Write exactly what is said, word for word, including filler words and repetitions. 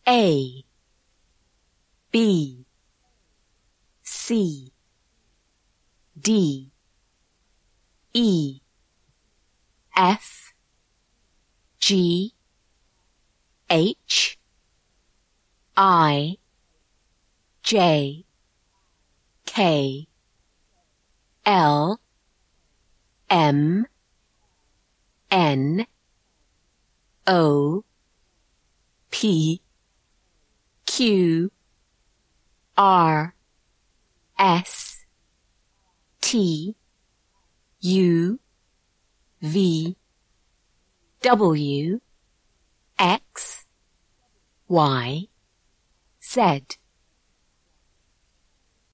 A, B, C, D, E, F, G, H, I, J, K, L, M, N, O, P, Q, R, S, T, U, V, W, X, Y, Z.